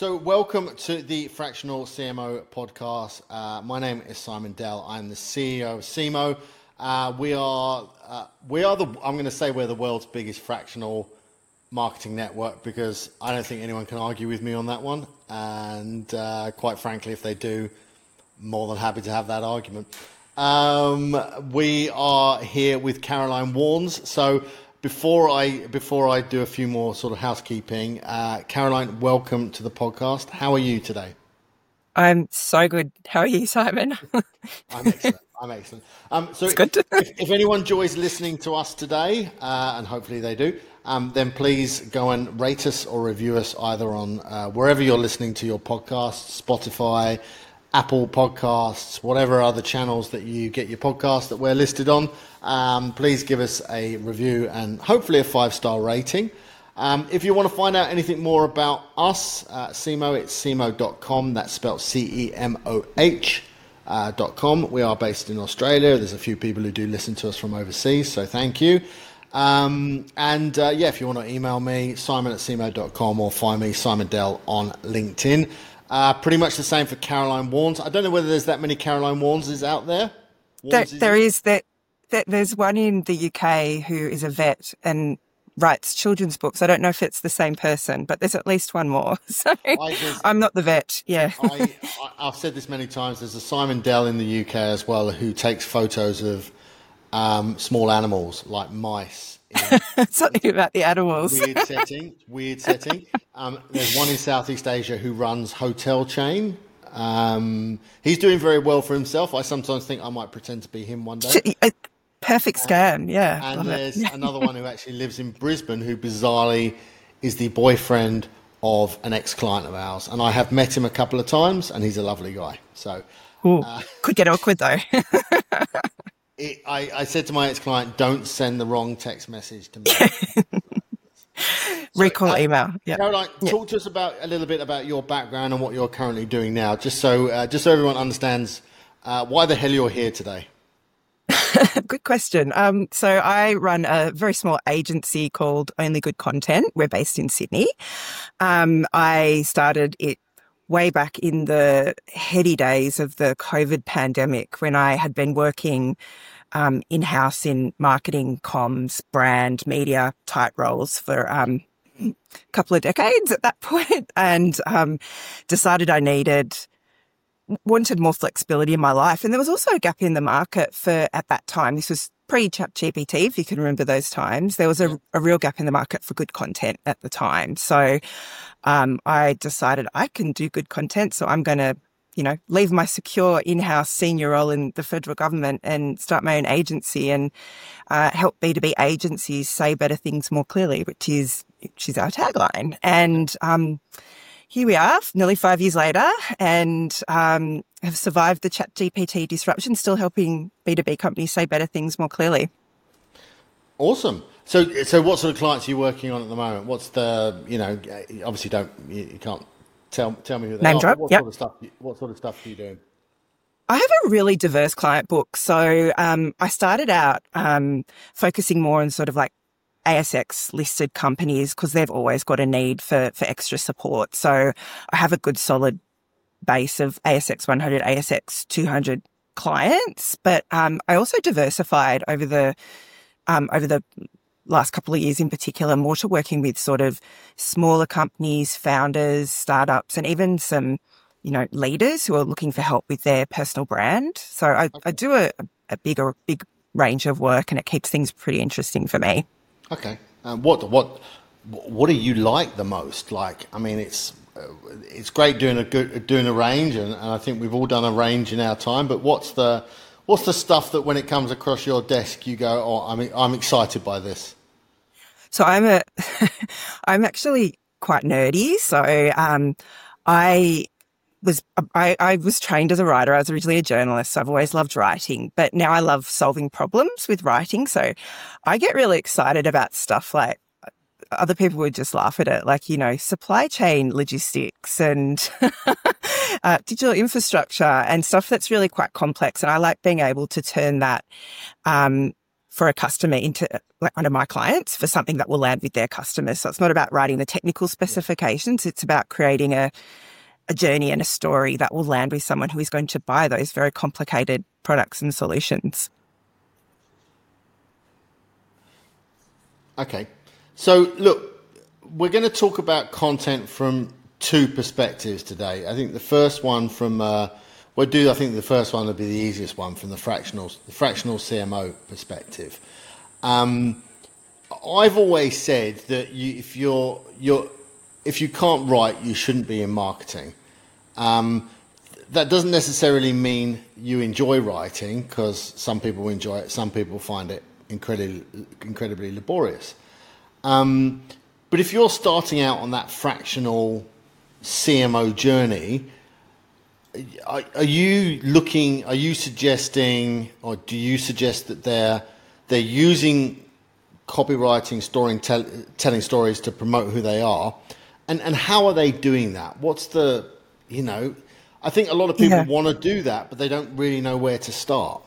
So welcome to the Fractional CMO podcast. My name is Simon Dell. I'm the CEO of CMO. I'm going to say we're the world's biggest fractional marketing network because I don't think anyone can argue with me on that one. And quite frankly, if they do, more than happy to have that argument. We are here with Caroline Warnes. So before I do a few more sort of housekeeping, Caroline, welcome to the podcast. How are you today? I'm so good. How are you, Simon? I'm excellent. So it's good. if anyone enjoys listening to us today, and hopefully they do, then please go and rate us or review us either on wherever you're listening to your podcasts, Spotify, Apple Podcasts, whatever other channels that you get your podcast that we're listed on. Please give us a review and hopefully a 5-star rating. If you want to find out anything more about us, CMO, it's cmo.com. That's spelled CEMOH.com. We are based in Australia. There's a few people who do listen to us from overseas, so thank you. If you want to email me, simon@cmo.com, or find me, Simon Dell, on LinkedIn. Pretty much the same for Caroline Warnes. I don't know whether there's that many Caroline Warneses out there. There's one in the UK who is a vet and writes children's books. I don't know if it's the same person, but there's at least one more. So I'm not the vet. Yeah. I've said this many times. There's a Simon Dell in the UK as well who takes photos of small animals like mice. Something about the animals. Weird setting. There's one in Southeast Asia who runs hotel chain. He's doing very well for himself. I sometimes think I might pretend to be him one day. Perfect scam, yeah. And there's another one who actually lives in Brisbane who bizarrely is the boyfriend of an ex-client of ours. And I have met him a couple of times and he's a lovely guy. So could get awkward though. I said to my ex-client, don't send the wrong text message to me. Recall email. Yeah. Caroline, talk to us a little bit about your background and what you're currently doing now, just so everyone understands why the hell you're here today. Good question. So I run a very small agency called Only Good Content. We're based in Sydney. I started it way back in the heady days of the COVID pandemic when I had been working in-house in marketing, comms, brand, media type roles for a couple of decades at that point, and decided I wanted more flexibility in my life. And there was also a gap in the market at that time. This was pre-ChatGPT, if you can remember those times. There was a real gap in the market for good content at the time. So I decided I can do good content. So I'm going to, leave my secure in-house senior role in the federal government and start my own agency and help B2B agencies say better things more clearly, which is our tagline. And here we are, nearly 5 years later, and have survived the ChatGPT disruption, still helping B2B companies say better things more clearly. Awesome. So what sort of clients are you working on at the moment? What's the, obviously you can't tell me who they Name are. Drop. What sort of stuff are you doing? I have a really diverse client book. So I started out focusing more on sort of like ASX listed companies because they've always got a need for extra support. So I have a good solid base of ASX 100, ASX 200 clients, but I also diversified over the last couple of years in particular, more to working with sort of smaller companies, founders, startups, and even some, leaders who are looking for help with their personal brand. So I do a big range of work, and it keeps things pretty interesting for me. Okay. What do you like the most? Like, I mean, it's great doing a range, and I think we've all done a range in our time. But what's the stuff that when it comes across your desk, you go, oh, I'm excited by this? So I'm actually quite nerdy. So I was trained as a writer. I was originally a journalist, so I've always loved writing, but now I love solving problems with writing. So I get really excited about stuff like other people would just laugh at it, like, supply chain logistics and digital infrastructure and stuff that's really quite complex. And I like being able to turn that for a customer into like one of my clients for something that will land with their customers. So it's not about writing the technical specifications. It's about creating a journey and a story that will land with someone who is going to buy those very complicated products and solutions. Okay. So look, we're going to talk about content from two perspectives today. I think the first one from, I think the first one will be the easiest one from the fractional CMO perspective. I've always said that if you can't write, you shouldn't be in marketing. That doesn't necessarily mean you enjoy writing, because some people enjoy it, some people find it incredibly laborious. But if you're starting out on that fractional CMO journey, are you suggesting, or do you suggest that they're using copywriting, telling stories to promote who they are? And how are they doing that? What's the, I think a lot of people want to do that, but they don't really know where to start.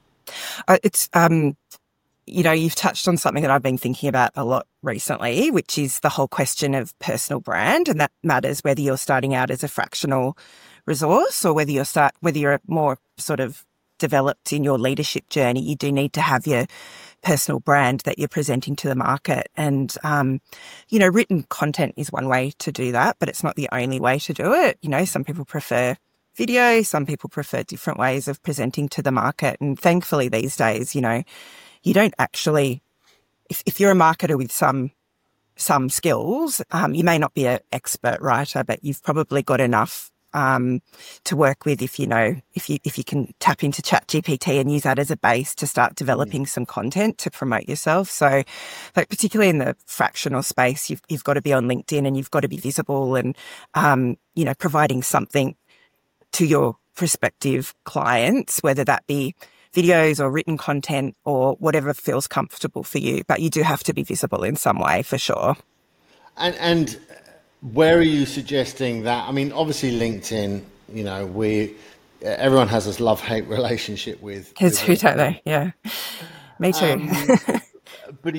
You've touched on something that I've been thinking about a lot recently, which is the whole question of personal brand. And that matters whether you're starting out as a fractional resource or whether you're more sort of developed in your leadership journey. You do need to have your personal brand that you're presenting to the market. And, written content is one way to do that, but it's not the only way to do it. Some people prefer video, some people prefer different ways of presenting to the market. And thankfully these days, you don't actually, if you're a marketer with some skills, you may not be an expert writer, but you've probably got enough to work with if you can tap into ChatGPT and use that as a base to start developing some content to promote yourself. So, like particularly in the fractional space, you've got to be on LinkedIn and you've got to be visible and providing something to your prospective clients, whether that be videos or written content or whatever feels comfortable for you. But you do have to be visible in some way for sure. And where are you suggesting that? I mean, obviously LinkedIn, everyone has this love-hate relationship with. Who don't they? Yeah. Me too. But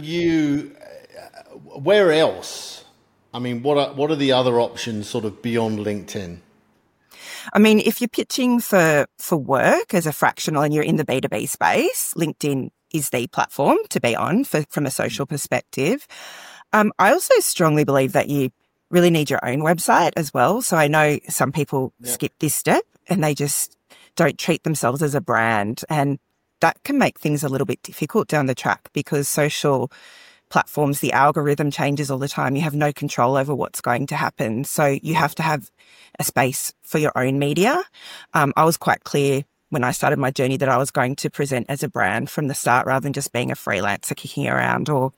where else? I mean, what are the other options sort of beyond LinkedIn? I mean, if you're pitching for work as a fractional and you're in the B2B space, LinkedIn is the platform to be on from a social perspective. I also strongly believe that you really need your own website as well. So I know some people skip this step and they just don't treat themselves as a brand. And that can make things a little bit difficult down the track because social platforms, the algorithm changes all the time. You have no control over what's going to happen. So you have to have a space for your own media. I was quite clear when I started my journey that I was going to present as a brand from the start rather than just being a freelancer kicking around or,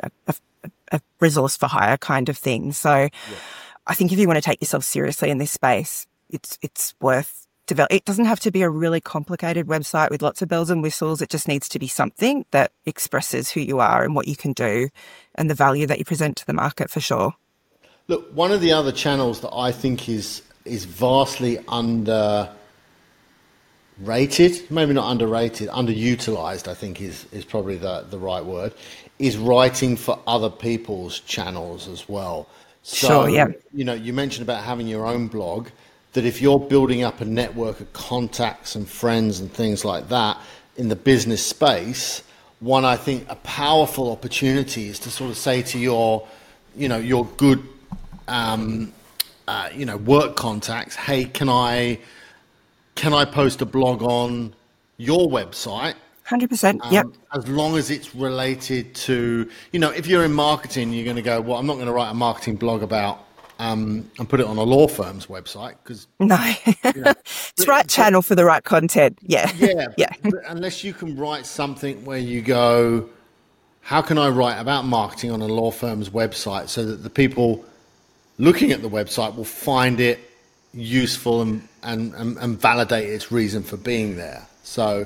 a resource for hire kind of thing. So I think if you want to take yourself seriously in this space, it's worth developing. It doesn't have to be a really complicated website with lots of bells and whistles. It just needs to be something that expresses who you are and what you can do and the value that you present to the market for sure. Look, one of the other channels that I think is vastly underrated, maybe not underrated, underutilized, I think is probably the right word, is writing for other people's channels as well. So, sure, yeah. You mentioned about having your own blog, that if you're building up a network of contacts and friends and things like that in the business space, I think a powerful opportunity is to sort of say to your good, work contacts, hey, can I post a blog on your website? 100%. Yep. As long as it's related to, if you're in marketing, you're going to go, well, I'm not going to write a marketing blog about, and put it on a law firm's website because no, it's the right channel for the right content. Yeah. Yeah. But unless you can write something where you go, how can I write about marketing on a law firm's website so that the people looking at the website will find it useful and validate its reason for being there. So,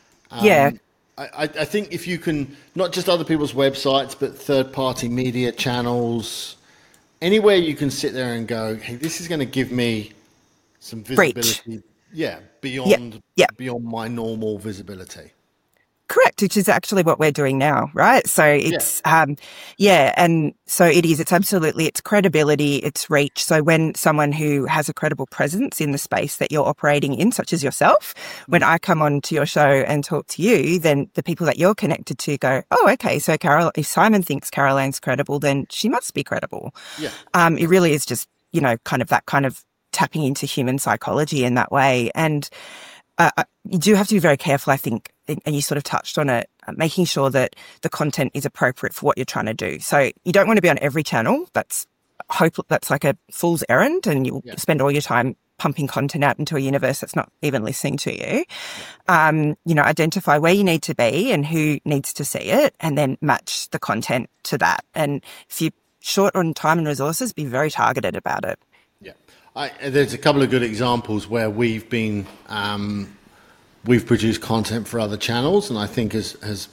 I think if you can, not just other people's websites, but third-party media channels, anywhere you can sit there and go, hey, this is going to give me some visibility. Reach. Beyond my normal visibility. Correct, which is actually what we're doing now, right? So it's, and so it's absolutely, it's credibility, it's reach. So when someone who has a credible presence in the space that you're operating in, such as yourself, when I come on to your show and talk to you, then the people that you're connected to go, oh, okay, so if Simon thinks Caroline's credible, then she must be credible. Yeah. It really is just, kind of that kind of tapping into human psychology in that way. And you do have to be very careful, I think, and you sort of touched on it, making sure that the content is appropriate for what you're trying to do. So you don't want to be on every channel. That's like a fool's errand, and you'll spend all your time pumping content out into a universe that's not even listening to you. Identify where you need to be and who needs to see it, and then match the content to that. And if you're short on time and resources, be very targeted about it. Yeah. There's a couple of good examples where we've been... we've produced content for other channels, and I think has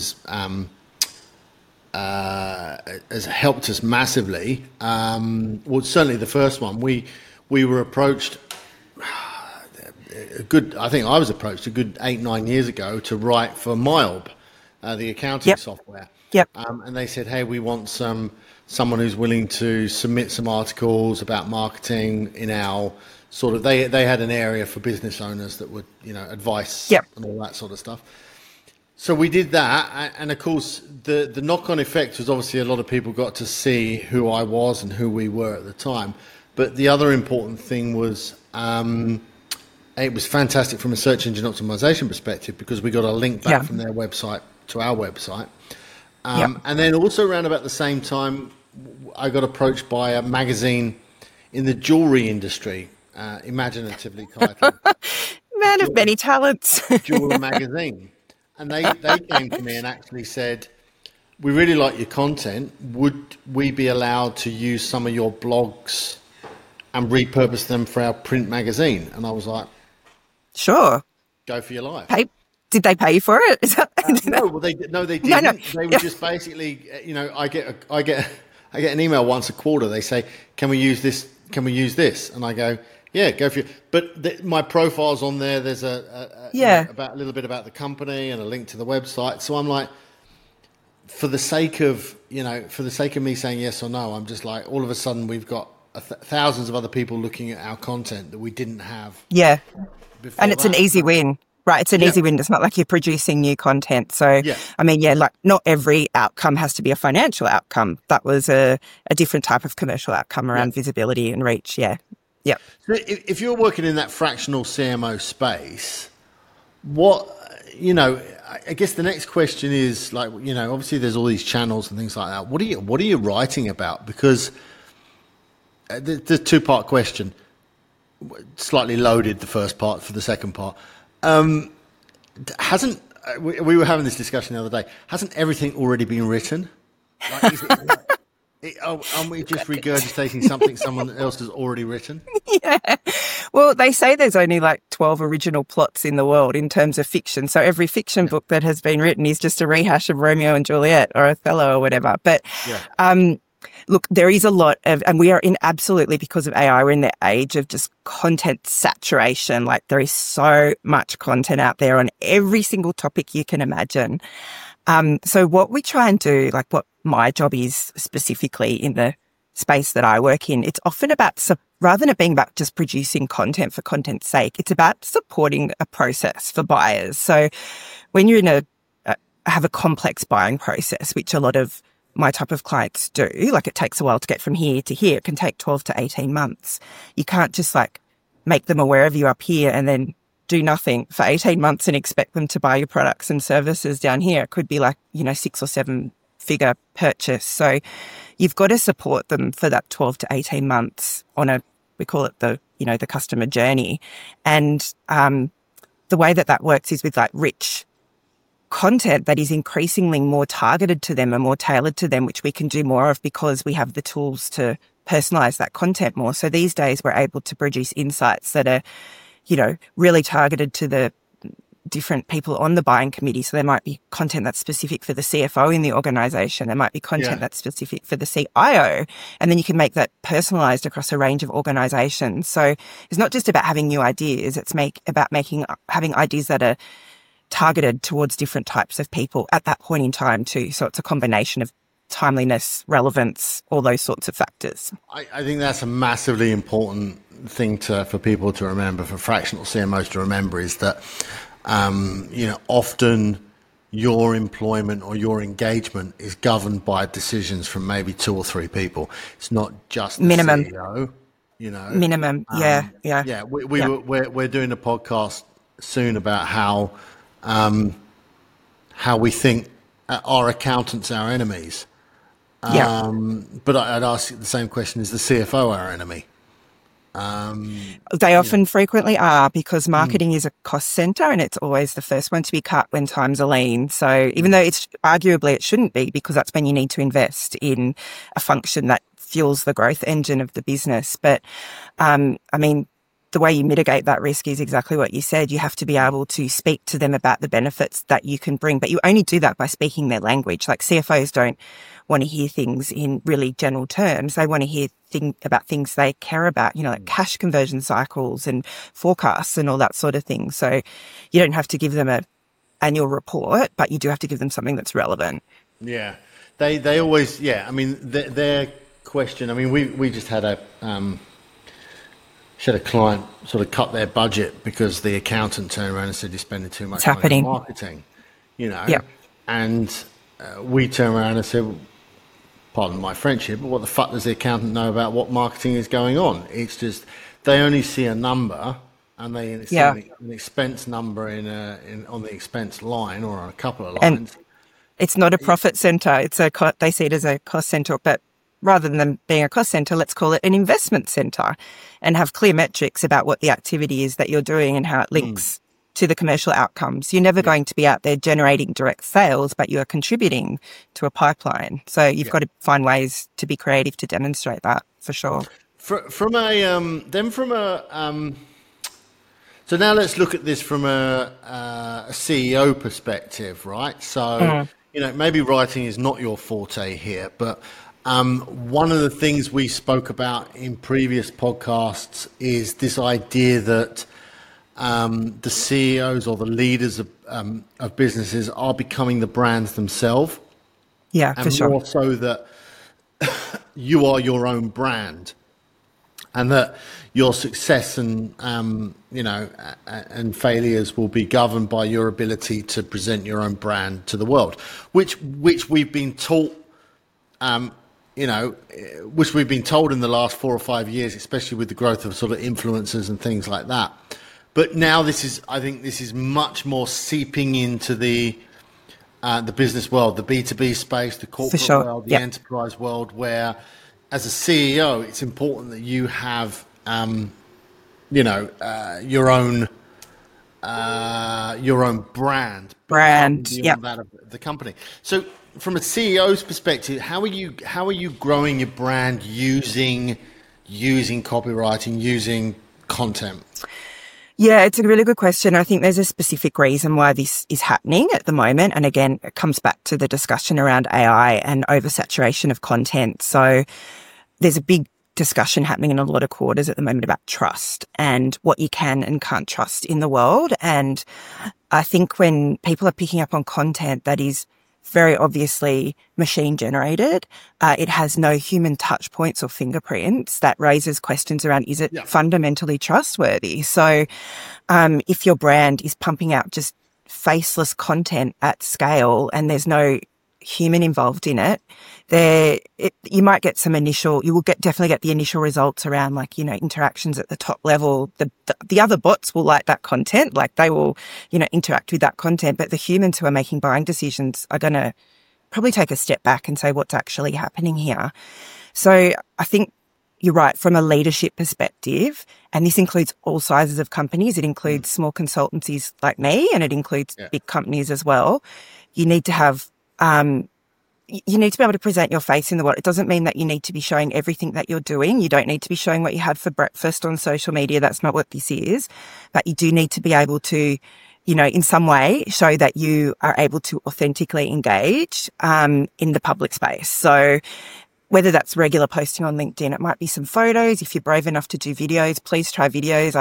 helped us massively. Well, certainly the first one, we were approached I think I was approached a good 8-9 years ago to write for MYOB, the accounting software. Yep. And they said, hey, we want someone who's willing to submit some articles about marketing in our sort of, they had an area for business owners that would, advice and all that sort of stuff. So we did that. And of course, the knock-on effect was obviously a lot of people got to see who I was and who we were at the time. But the other important thing was it was fantastic from a search engine optimization perspective, because we got a link back from their website to our website. And then also around about the same time, I got approached by a magazine in the jewelry industry, imaginatively titled Man of Many Talents. Jewelry Magazine. And they came to me and actually said, we really like your content. Would we be allowed to use some of your blogs and repurpose them for our print magazine? And I was like, sure. Go for your life. Did they pay you for it? Is that, no, they didn't. No. They were just basically, I get an email once a quarter. They say, can we use this? Can we use this? And I go, yeah, go for it. But my profile's on there. There's a little bit about the company and a link to the website. So I'm like, for the sake of me saying yes or no, I'm just like, all of a sudden we've got thousands of other people looking at our content that we didn't have. Yeah. And it's an easy win. Right, it's an easy win. It's not like you're producing new content. So, like not every outcome has to be a financial outcome. That was a different type of commercial outcome around visibility and reach. Yeah. Yep. So if you're working in that fractional CMO space, I guess the next question is like, obviously there's all these channels and things like that. What are you writing about? Because the two-part question, slightly loaded the first part for the second part. We were having this discussion the other day. Hasn't everything already been written? Aren't we just regurgitating something someone else has already written? Yeah. Well, they say there's only like 12 original plots in the world in terms of fiction. So every fiction book that has been written is just a rehash of Romeo and Juliet or Othello or whatever. But look, there is a lot of, and we are absolutely, because of AI, we're in the age of just content saturation. Like there is so much content out there on every single topic you can imagine. So what we try and do, like what my job is specifically in the space that I work in, it's often about, rather than it being about just producing content for content's sake, it's about supporting a process for buyers. So when you're have a complex buying process, which a lot of my type of clients do, like it takes a while to get from here to here. It can take 12 to 18 months. You can't just like make them aware of you up here and then do nothing for 18 months and expect them to buy your products and services down here. It could be like, 6 or 7 figure purchase. So you've got to support them for that 12 to 18 months on we call it the customer journey. And the way that works is with like rich content that is increasingly more targeted to them and more tailored to them, which we can do more of because we have the tools to personalize that content more. So these days we're able to produce insights that are, really targeted to the different people on the buying committee. So there might be content that's specific for the CFO in the organization. There might be content that's specific for the CIO. And then you can make that personalized across a range of organizations. So it's not just about having new ideas. It's about having ideas that are targeted towards different types of people at that point in time too. So it's a combination of timeliness, relevance, all those sorts of factors. I think that's a massively important thing for people to remember, for fractional CMOs to remember, is that, often your employment or your engagement is governed by decisions from maybe 2 or 3 people. It's not just the Minimum. CEO, Minimum. Yeah. We're doing a podcast soon about how we think our accountants are our enemies. But I'd ask you the same question: is the CFO our enemy? They often frequently are, because marketing is a cost center and it's always the first one to be cut when times are lean. So even though it's arguably it shouldn't be, because that's when you need to invest in a function that fuels the growth engine of the business. But the way you mitigate that risk is exactly what you said. You have to be able to speak to them about the benefits that you can bring, but you only do that by speaking their language. Like, CFOs don't want to hear things in really general terms. They want to hear about things they care about, like cash conversion cycles and forecasts and all that sort of thing. So you don't have to give them an annual report, but you do have to give them something that's relevant. Yeah, they always, their question, we just had a client sort of cut their budget because the accountant turned around and said, you're spending too much money on marketing, and we turned around and said, pardon my French here, but what the fuck does the accountant know about what marketing is going on? It's just, they only see a number, and they see an expense number on the expense line or on a couple of lines. And it's not a profit center. They see it as a cost center, but rather than being a cost center, let's call it an investment center, and have clear metrics about what the activity is that you're doing and how it links to the commercial outcomes. You're never going to be out there generating direct sales, but you are contributing to a pipeline. So you've got to find ways to be creative to demonstrate that, for sure. So now let's look at this from a CEO perspective, right? So, maybe writing is not your forte here, but one of the things we spoke about in previous podcasts is this idea that the CEOs or the leaders of businesses are becoming the brands themselves. Yeah, for sure. And more so that you are your own brand, and that your success and failures will be governed by your ability to present your own brand to the world, which we've been taught. Which we've been told in the last 4 or 5 years, especially with the growth of sort of influencers and things like that. But now I think this is much more seeping into the business world, the B2B space, the corporate world, the enterprise world, where as a CEO, it's important that you have, your own brand. That of the company. So, from a CEO's perspective, how are you growing your brand using copywriting, using content? Yeah, it's a really good question. I think there's a specific reason why this is happening at the moment. And again, it comes back to the discussion around AI and oversaturation of content. So there's a big discussion happening in a lot of quarters at the moment about trust and what you can and can't trust in the world. And I think when people are picking up on content that is very obviously machine generated, it has no human touch points or fingerprints, that raises questions around, is it fundamentally trustworthy? So if your brand is pumping out just faceless content at scale and there's no human involved in it, you might get you will definitely get the initial results around interactions at the top level. The other bots will like that content, like they will, interact with that content, but the humans who are making buying decisions are going to probably take a step back and say, what's actually happening here? So I think you're right from a leadership perspective, and this includes all sizes of companies. It includes small consultancies like me, and it includes big companies as well. You need to have you need to be able to present your face in the world. It doesn't mean that you need to be showing everything that you're doing. You don't need to be showing what you had for breakfast on social media. That's not what this is. But you do need to be able to, in some way show that you are able to authentically engage in the public space. So whether that's regular posting on LinkedIn, it might be some photos. If you're brave enough to do videos, please try videos. I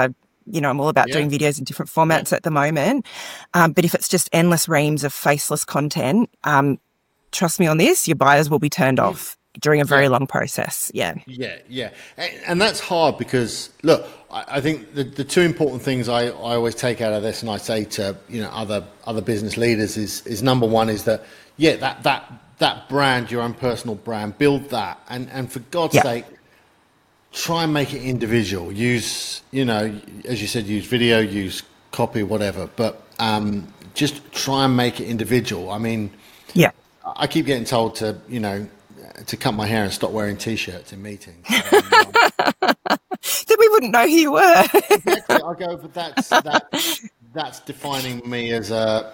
I'm all about doing videos in different formats at the moment. But if it's just endless reams of faceless content, trust me on this, your buyers will be turned off during a very long process. Yeah. And that's hard because, look, I think the two important things I always take out of this, and I say to other business leaders, is number one is that that brand, your own personal brand, build that, and for God's sake, try and make it individual. Use, as you said, use video, use copy, whatever, but just try and make it individual. I mean, I keep getting told to cut my hair and stop wearing T-shirts in meetings. Then we wouldn't know who you were. Exactly. I go, but that's defining me as as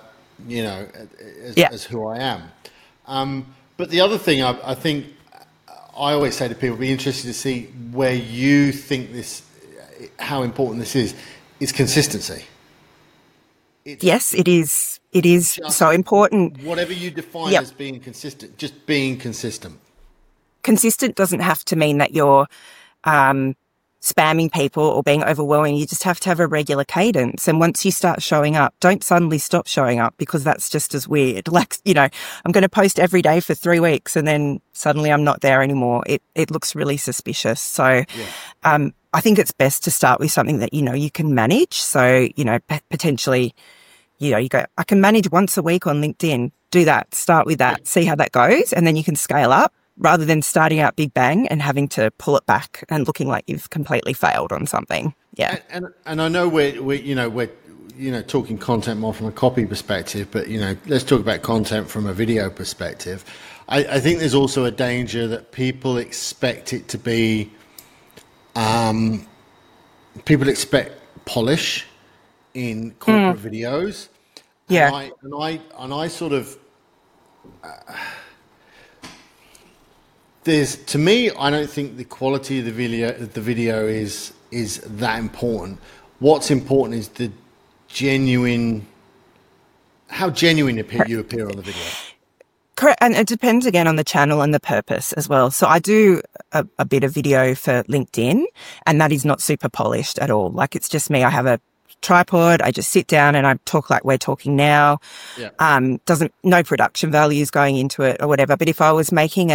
who I am. But the other thing I think I always say to people, be interested to see where you think how important this is consistency. Yes, it is. It is so important. Whatever you define as being consistent, just being consistent. Consistent doesn't have to mean that you're spamming people or being overwhelming. You just have to have a regular cadence. And once you start showing up, don't suddenly stop showing up, because that's just as weird. Like, I'm going to post every day for 3 weeks and then suddenly I'm not there anymore. It looks really suspicious. So I think it's best to start with something that, you can manage. So, potentially, you go, I can manage once a week on LinkedIn. Do that. Start with that. See how that goes. And then you can scale up, rather than starting out big bang and having to pull it back and looking like you've completely failed on something. Yeah. And I know we're talking content more from a copy perspective, but, let's talk about content from a video perspective. I think there's also a danger that people expect it to be, people expect polish in corporate videos. Yeah. And I sort of, to me, I don't think the quality of the video is that important. What's important is how genuine you appear on the video. Correct. And it depends again on the channel and the purpose as well. So I do a bit of video for LinkedIn, and that is not super polished at all. Like, it's just me. I have a tripod. I just sit down and I talk like we're talking now. No production values going into it or whatever. But if I was making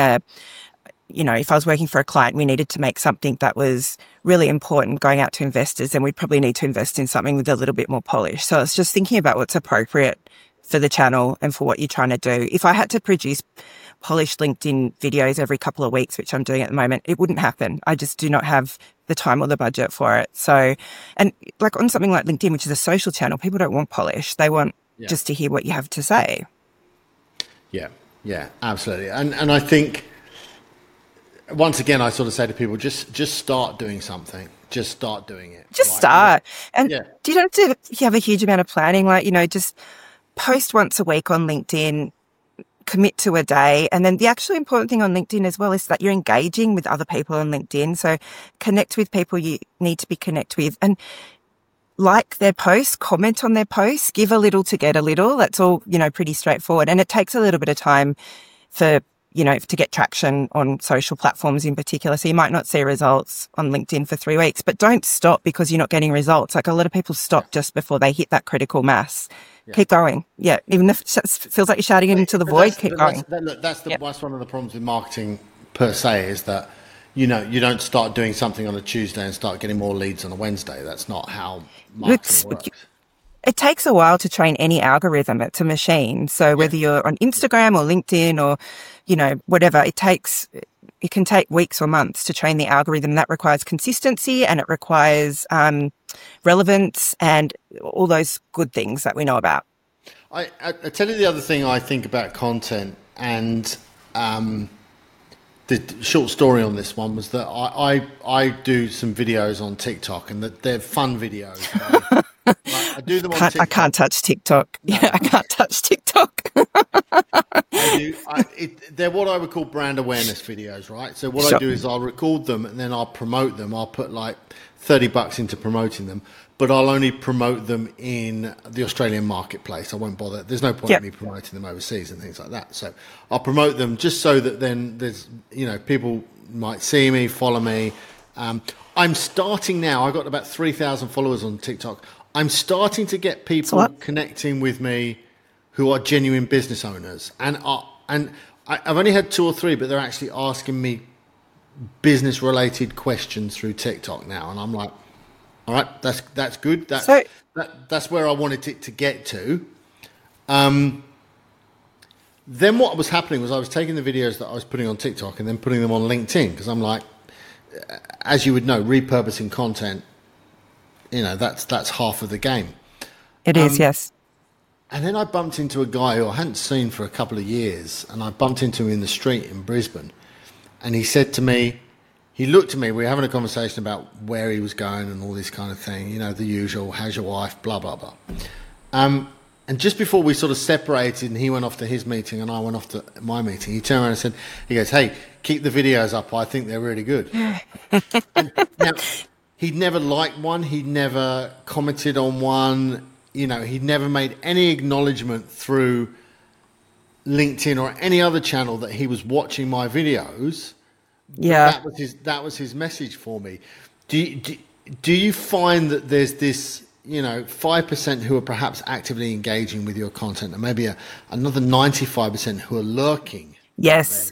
if I was working for a client, we needed to make something that was really important going out to investors, then we'd probably need to invest in something with a little bit more polish. So it's just thinking about what's appropriate for the channel and for what you're trying to do. If I had to produce polished LinkedIn videos every couple of weeks, which I'm doing at the moment, it wouldn't happen. I just do not have the time or the budget for it. So, and like on something like LinkedIn, which is a social channel, people don't want polish. They want just to hear what you have to say. Yeah, absolutely. And I think, once again, I sort of say to people, just start doing something. Just start doing it. Just start. And you don't have to have a huge amount of planning. Like, just post once a week on LinkedIn, commit to a day. And then the actually important thing on LinkedIn as well is that you're engaging with other people on LinkedIn. So connect with people you need to be connect with, and like their posts, comment on their posts, give a little to get a little. That's all, pretty straightforward. And it takes a little bit of time for to get traction on social platforms in particular. So you might not see results on LinkedIn for 3 weeks, but don't stop because you're not getting results. Like, a lot of people stop just before they hit that critical mass. Keep going. Yeah. Even if it feels like you're shouting it into the void, keep going. That's one of the problems with marketing per se, is that, you don't start doing something on a Tuesday and start getting more leads on a Wednesday. That's not how marketing works. It takes a while to train any algorithm. It's a machine. So whether you're on Instagram or LinkedIn or, whatever, it can take weeks or months to train the algorithm. That requires consistency, and it requires relevance and all those good things that we know about. I tell you the other thing I think about content, and the short story on this one was that I do some videos on TikTok, and that they're fun videos. Right? I do them on TikTok. I can't touch TikTok. No. Yeah, I can't touch TikTok. They're what I would call brand awareness videos, right? So what I do is I'll record them and then I'll promote them. I'll put like $30 into promoting them, but I'll only promote them in the Australian marketplace. I won't bother. There's no point in me promoting them overseas and things like that. So I'll promote them just so that then there's, people might see me, follow me, I'm starting now. I got about 3,000 followers on TikTok. I'm starting to get people connecting with me who are genuine business owners, and I've only had 2 or 3, but they're actually asking me business related questions through TikTok now, and I'm like, all right, that's good. That's where I wanted it to get to. Then what was happening was I was taking the videos that I was putting on TikTok and then putting them on LinkedIn, because I'm like, as you would know, repurposing content, that's half of the game. It is, yes. And then I bumped into a guy who I hadn't seen for a couple of years, and I bumped into him in the street in Brisbane, and he said to me, he looked at me, we were having a conversation about where he was going and all this kind of thing, the usual, how's your wife, blah, blah, blah. And just before we sort of separated and he went off to his meeting and I went off to my meeting, he turned around and said, he goes, hey, keep the videos up. I think they're really good. And now, he'd never liked one. He'd never commented on one. He'd never made any acknowledgement through LinkedIn or any other channel that he was watching my videos. Yeah. That was his message for me. Do you find that there's this, 5% who are perhaps actively engaging with your content and maybe another 95% who are lurking? Yes.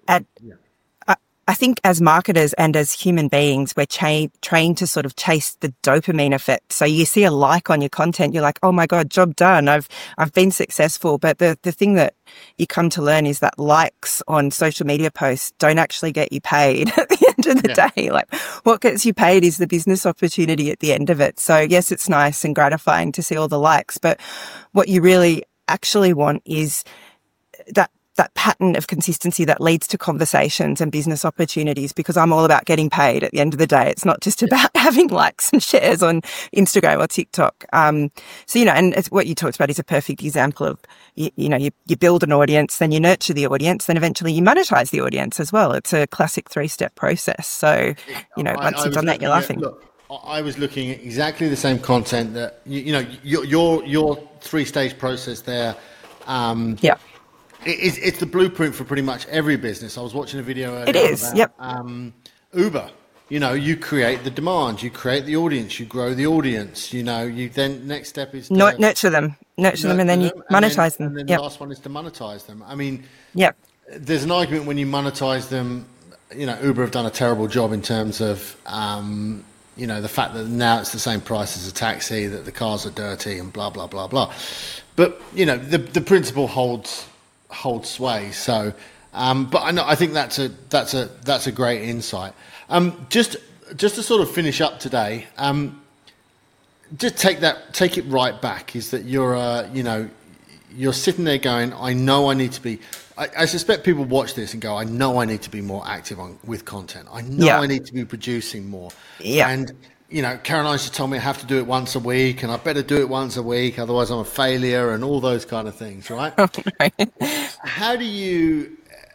I think as marketers and as human beings, we're trained to sort of chase the dopamine effect. So you see a like on your content, you're like, oh my God, job done. I've been successful. But the thing that you come to learn is that likes on social media posts don't actually get you paid at the end of the day. Like, what gets you paid is the business opportunity at the end of it. So yes, it's nice and gratifying to see all the likes, but what you really actually want is that pattern of consistency that leads to conversations and business opportunities, because I'm all about getting paid at the end of the day. It's not just about having likes and shares on Instagram or TikTok. And it's what you talked about is a perfect example of, you build an audience, then you nurture the audience, then eventually you monetize the audience as well. It's a classic 3-step process. So, once you've done that, you're laughing. Look, I was looking at exactly the same content that, your 3-stage process there. It's the blueprint for pretty much every business. I was watching a video earlier. It is, about, Uber. You create the demand, you create the audience, you grow the audience. You then next step is to nurture them, and then you monetize them. And then the last one is to monetize them. I mean, there's an argument when you monetize them. Uber have done a terrible job in terms of the fact that now it's the same price as a taxi, that the cars are dirty and blah blah blah blah. But the principle holds sway. So, but I think that's a great insight. Just to sort of finish up today, just take it right back. Is that you're sitting there going, I know I need to be. I suspect people watch this and go, I know I need to be more active with content. I know I need to be producing more. Yeah. And Caroline just told me I have to do it once a week, and I better do it once a week, otherwise I'm a failure, and all those kind of things, right? How do you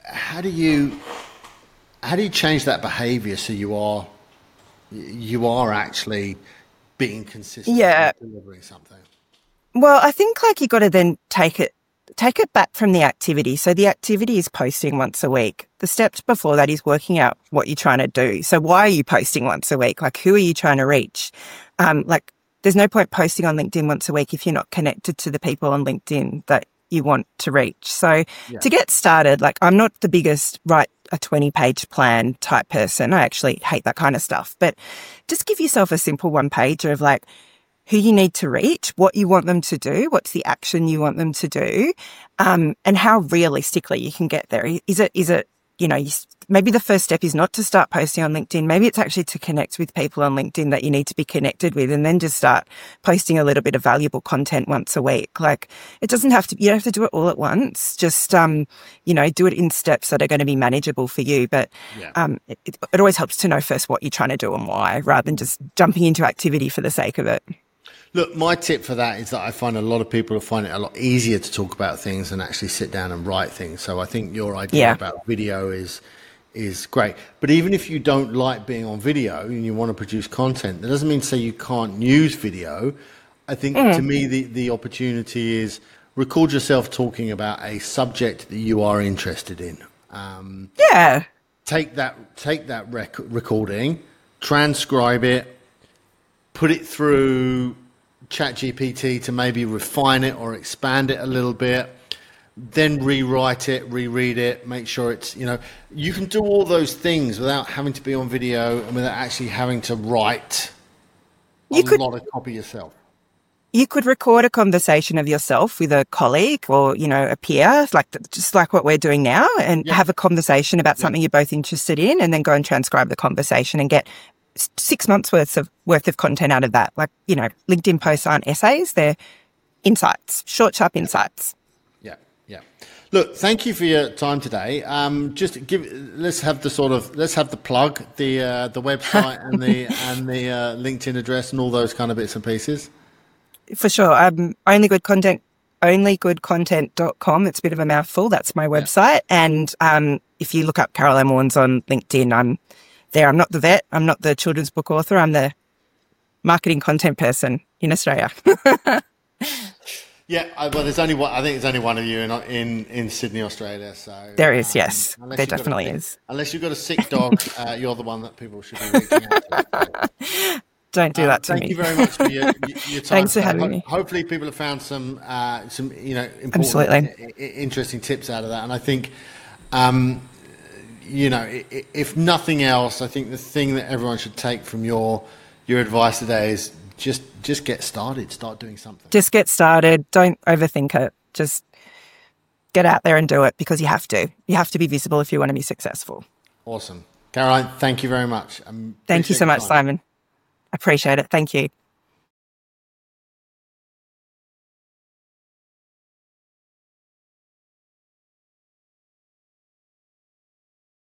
change that behavior so you are actually being consistent with delivering something? Well, I think you got to then take it back from the activity. So the activity is posting once a week. The steps before that is working out what you're trying to do. So why are you posting once a week? Who are you trying to reach? There's no point posting on LinkedIn once a week if you're not connected to the people on LinkedIn that you want to reach. So to get started, I'm not the biggest write a 20-page plan type person. I actually hate that kind of stuff. But just give yourself a simple one-pager of who you need to reach, what you want them to do, what's the action you want them to do, and how realistically you can get there. Is it, maybe the first step is not to start posting on LinkedIn. Maybe it's actually to connect with people on LinkedIn that you need to be connected with, and then just start posting a little bit of valuable content once a week. It doesn't have to, you don't have to do it all at once. Just, do it in steps that are going to be manageable for you. But it always helps to know first what you're trying to do and why, rather than just jumping into activity for the sake of it. Look, my tip for that is that I find a lot of people find it a lot easier to talk about things than actually sit down and write things. So I think your idea about video is great. But even if you don't like being on video and you want to produce content, that doesn't mean to say you can't use video. I think to me the opportunity is record yourself talking about a subject that you are interested in. Take that recording, transcribe it, put it through ChatGPT to maybe refine it or expand it a little bit, then rewrite it, reread it, make sure it's, you can do all those things without having to be on video and without actually having to write a lot of copy yourself. You could record a conversation of yourself with a colleague or, a peer, just like what we're doing now, and have a conversation about something you're both interested in, and then go and transcribe the conversation and get 6 months worth of content out of that. LinkedIn posts aren't essays, they're insights, short, sharp insights. Yeah. Look, thank you for your time today. Let's have the plug, the website and the LinkedIn address and all those kind of bits and pieces. For sure. onlygoodcontent.com. It's a bit of a mouthful. That's my website. And if you look up Caroline Warnes on LinkedIn, I'm there. I'm not the vet. I'm not the children's book author. I'm the marketing content person in Australia. Yeah, well, there's only one. I think there's only one of you in Sydney, Australia. So there is, yes, there definitely is. Unless you've got a sick dog, you're the one that people should be reaching out to. Don't do that to me. Thank you very much for your time. Thanks for having me. Hopefully, people have found some important, Absolutely, interesting tips out of that. And I think, if nothing else, I think the thing that everyone should take from your advice today is just get started. Start doing something. Just get started. Don't overthink it. Just get out there and do it, because you have to. You have to be visible if you want to be successful. Awesome. Caroline, thank you very much. Thank you so much, Simon. Appreciate it. Thank you.